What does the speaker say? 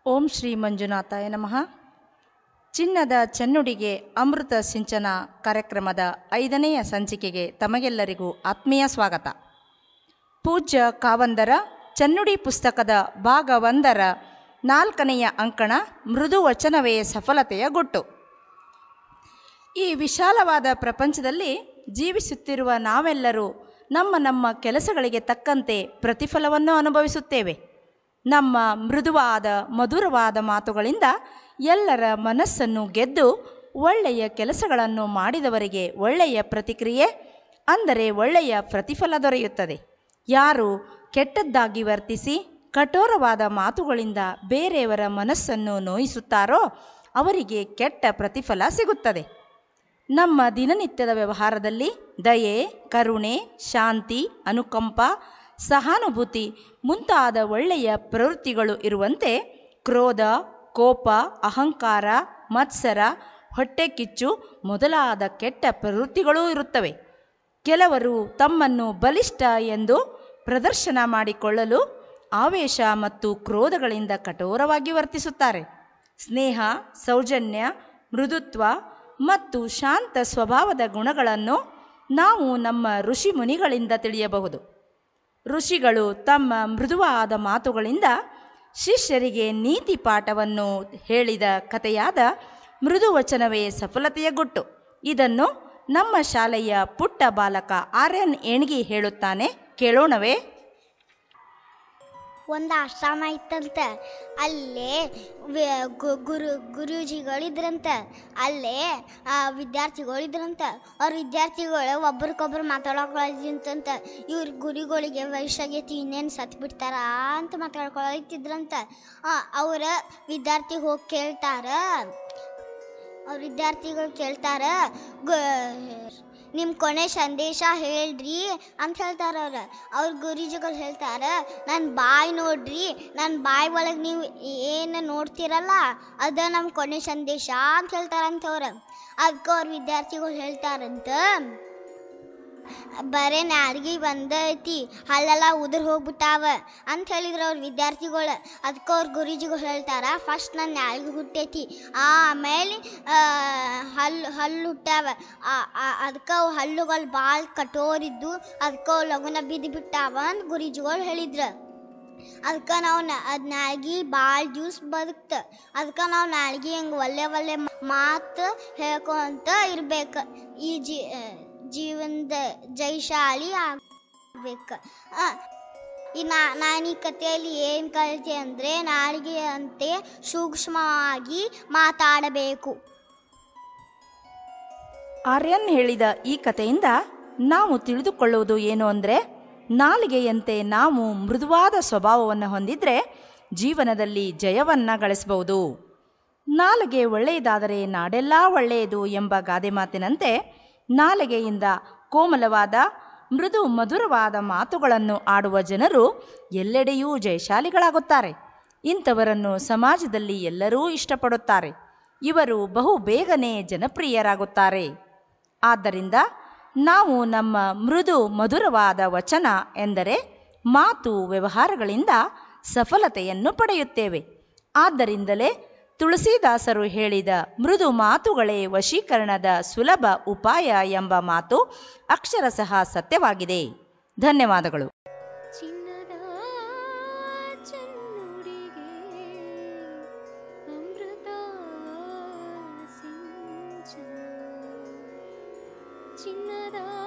ಓಂ ಶ್ರೀ ಮಂಜುನಾಥಾಯ ನಮಃ. ಚಿನ್ನದ ಚೆನ್ನುಡಿಗೆ ಅಮೃತ ಸಿಂಚನ ಕಾರ್ಯಕ್ರಮದ 5ನೆಯ ಸಂಚಿಕೆಗೆ ತಮಗೆಲ್ಲರಿಗೂ ಆತ್ಮೀಯ ಸ್ವಾಗತ. ಪೂಜ್ಯ ಕಾವಂದರ ಚೆನ್ನುಡಿ ಪುಸ್ತಕದ ಭಾಗ 1ರ 4ನೆಯ ಅಂಕಣ ಮೃದು ವಚನವೇ ಸಫಲತೆಯ ಗುಟ್ಟು. ಈ ವಿಶಾಲವಾದ ಪ್ರಪಂಚದಲ್ಲಿ ಜೀವಿಸುತ್ತಿರುವ ನಾವೆಲ್ಲರೂ ನಮ್ಮ ಕೆಲಸಗಳಿಗೆ ತಕ್ಕಂತೆ ಪ್ರತಿಫಲವನ್ನು ಅನುಭವಿಸುತ್ತೇವೆ. ನಮ್ಮ ಮೃದುವಾದ ಮಧುರವಾದ ಮಾತುಗಳಿಂದ ಎಲ್ಲರ ಮನಸ್ಸನ್ನು ಗೆದ್ದು ಒಳ್ಳೆಯ ಕೆಲಸಗಳನ್ನು ಮಾಡಿದವರಿಗೆ ಒಳ್ಳೆಯ ಪ್ರತಿಕ್ರಿಯೆ ಅಂದರೆ ಒಳ್ಳೆಯ ಪ್ರತಿಫಲ ದೊರೆಯುತ್ತದೆ. ಯಾರು ಕೆಟ್ಟದ್ದಾಗಿ ವರ್ತಿಸಿ ಕಠೋರವಾದ ಮಾತುಗಳಿಂದ ಬೇರೆಯವರ ಮನಸ್ಸನ್ನು ನೋಯಿಸುತ್ತಾರೋ ಅವರಿಗೆ ಕೆಟ್ಟ ಪ್ರತಿಫಲ ಸಿಗುತ್ತದೆ. ನಮ್ಮ ದಿನನಿತ್ಯದ ವ್ಯವಹಾರದಲ್ಲಿ ದಯೆ, ಕರುಣೆ, ಶಾಂತಿ, ಅನುಕಂಪ, ಸಹಾನುಭೂತಿ ಮುಂತಾದ ಒಳ್ಳೆಯ ಪ್ರವೃತ್ತಿಗಳು ಇರುವಂತೆ ಕ್ರೋಧ, ಕೋಪ, ಅಹಂಕಾರ, ಮತ್ಸರ, ಹೊಟ್ಟೆಕಿಚ್ಚು ಮೊದಲಾದ ಕೆಟ್ಟ ಪ್ರವೃತ್ತಿಗಳೂ ಇರುತ್ತವೆ. ಕೆಲವರು ತಮ್ಮನ್ನು ಬಲಿಷ್ಠ ಎಂದು ಪ್ರದರ್ಶನ ಮಾಡಿಕೊಳ್ಳಲು ಆವೇಶ ಮತ್ತು ಕ್ರೋಧಗಳಿಂದ ಕಠೋರವಾಗಿ ವರ್ತಿಸುತ್ತಾರೆ. ಸ್ನೇಹ, ಸೌಜನ್ಯ, ಮೃದುತ್ವ ಮತ್ತು ಶಾಂತ ಸ್ವಭಾವದ ಗುಣಗಳನ್ನು ನಾವು ನಮ್ಮ ಋಷಿ ಮುನಿಗಳಿಂದ ತಿಳಿಯಬಹುದು. ಋಷಿಗಳು ತಮ್ಮ ಮೃದುವಾದ ಮಾತುಗಳಿಂದ ಶಿಷ್ಯರಿಗೆ ನೀತಿ ಪಾಠವನ್ನು ಹೇಳಿದ ಕಥೆಯಾದ ಮೃದು ವಚನವೇ ಸಫಲತೆಯ ಗುಟ್ಟು. ಇದನ್ನು ನಮ್ಮ ಶಾಲೆಯ ಪುಟ್ಟ ಬಾಲಕ ಆರ್ಯನ್ ಏಣ್ಗಿ ಹೇಳುತ್ತಾನೆ, ಕೇಳೋಣವೇ? ಒಂದು ಆಶ್ರಮ ಇತ್ತಂತ. ಅಲ್ಲೇ ಗುರೂಜಿಗಳಿದ್ರಂತ. ಅಲ್ಲೇ ವಿದ್ಯಾರ್ಥಿಗಳಿದ್ರಂತ. ಅವ್ರ ವಿದ್ಯಾರ್ಥಿಗಳು ಒಬ್ರಿಗೊಬ್ರು ಮಾತಾಡ್ಕೊಳತಿದ್ರಂತ. ಇವ್ರ ಗುರುಗಳಿಗೆ ವಯಸ್ಸಾಗೈತಿ, ಇನ್ನೇನು ಸತ್ತು ಬಿಡ್ತಾರ ಅಂತ ಮಾತಾಡ್ಕೊಳತಿದ್ರಂತ. ಅವರ ವಿದ್ಯಾರ್ಥಿ ಹೋಗಿ ಕೇಳ್ತಾರ, ಅವ್ರ ವಿದ್ಯಾರ್ಥಿಗಳು ಕೇಳ್ತಾರ, ನಿಮ್ಮ ಕೊನೆ ಸಂದೇಶ ಹೇಳ್ರಿ ಅಂತ ಹೇಳ್ತಾರೆ. ಅವ್ರ ಗುರೂಜಿಗಳು ಹೇಳ್ತಾರೆ, ನನ್ನ ಬಾಯಿ ನೋಡ್ರಿ, ನನ್ನ ಬಾಯಿ ಒಳಗೆ ನೀವು ಏನು ನೋಡ್ತೀರಲ್ಲ ಅದ ನಮ್ಮ ಕೊನೆ ಸಂದೇಶ ಅಂತ ಹೇಳ್ತಾರಂತವ್ರು. ಅದಕ್ಕೆ ಅವ್ರ ವಿದ್ಯಾರ್ಥಿಗಳು ಹೇಳ್ತಾರಂತ, ಬರೇ ನಾಲ್ಗೆ ಬಂದೈತಿ, ಹಲ್ಲೆಲ್ಲ ಉದುರು ಹೋಗ್ಬಿಟ್ಟಾವ ಅಂತ ಹೇಳಿದ್ರು ಅವ್ರ ವಿದ್ಯಾರ್ಥಿಗಳು. ಅದಕ್ಕೆ ಅವ್ರ ಗುರೂಜಿಗಳು ಹೇಳ್ತಾರ, ಫಸ್ಟ್ ನನ್ನ ನಾಲ್ಗೆ ಹುಟ್ಟೈತಿ, ಆಮೇಲೆ ಹಲ್ಲು ಹುಟ್ಟಾವ, ಅದಕ್ಕೆ ಅವು ಹಲ್ಲುಗಳು ಭಾಳ ಕಠೋರಿದ್ದು, ಅದಕ್ಕೆ ಅವು ಲಗುನ ಬಿದ್ದು ಬಿಟ್ಟಾವ ಅಂತ ಗುರೂಜಿಗಳು ಹೇಳಿದ್ರು. ಅದಕ್ಕೆ ನಾವು ಅದು ನಾಲ್ಗೆ ಭಾಳ ದಿವ್ಸ ಬದುಕ್ತ. ಅದಕ್ಕೆ ನಾವು ನಾಲ್ಗೆ ಹಿಂಗೆ ಒಳ್ಳೆ ಮಾತು ಹೇಳ್ಕೊಂತ ಇರ್ಬೇಕು, ಈ ಜೀವನದ ಜೈಶಾಲಿ ಆಗ್ಬೇಕು. ನಾನು ಈ ಕಥೆಯಲ್ಲಿ ಏನು ಕಲಿತೆ ಅಂದರೆ, ನಾಲ್ಗೆ ಅಂತೆ ಸೂಕ್ಷ್ಮವಾಗಿ ಮಾತಾಡಬೇಕು. ಆರ್ಯನ್ ಹೇಳಿದ ಈ ಕಥೆಯಿಂದ ನಾವು ತಿಳಿದುಕೊಳ್ಳುವುದು ಏನು ಅಂದರೆ, ನಾಲಿಗೆಯಂತೆ ನಾವು ಮೃದುವಾದ ಸ್ವಭಾವವನ್ನು ಹೊಂದಿದರೆ ಜೀವನದಲ್ಲಿ ಜಯವನ್ನು ಗಳಿಸಬಹುದು. ನಾಲಿಗೆ ಒಳ್ಳೆಯದಾದರೆ ನಾಡೆಲ್ಲ ಒಳ್ಳೆಯದು ಎಂಬ ಗಾದೆ ಮಾತಿನಂತೆ ನಾಲಿಗೆಯಿಂದ ಕೋಮಲವಾದ ಮೃದು ಮಧುರವಾದ ಮಾತುಗಳನ್ನು ಆಡುವ ಜನರು ಎಲ್ಲೆಡೆಯೂ ಜಯಶಾಲಿಗಳಾಗುತ್ತಾರೆ. ಇಂಥವರನ್ನು ಸಮಾಜದಲ್ಲಿ ಎಲ್ಲರೂ ಇಷ್ಟಪಡುತ್ತಾರೆ. ಇವರು ಬಹು ಬೇಗನೆ ಜನಪ್ರಿಯರಾಗುತ್ತಾರೆ. ಆದ್ದರಿಂದ ನಾವು ನಮ್ಮ ಮೃದು ಮಧುರವಾದ ವಚನ ಎಂದರೆ ಮಾತು ವ್ಯವಹಾರಗಳಿಂದ ಸಫಲತೆಯನ್ನು ಪಡೆಯುತ್ತೇವೆ. ಆದ್ದರಿಂದಲೇ ತುಳಸಿದಾಸರು ಹೇಳಿದ ಮೃದು ಮಾತುಗಳೇ ವಶೀಕರಣದ ಸುಲಭ ಉಪಾಯ ಎಂಬ ಮಾತು ಅಕ್ಷರಶಃ ಸತ್ಯವಾಗಿದೆ. ಧನ್ಯವಾದಗಳು. ಚಿನ್ನದ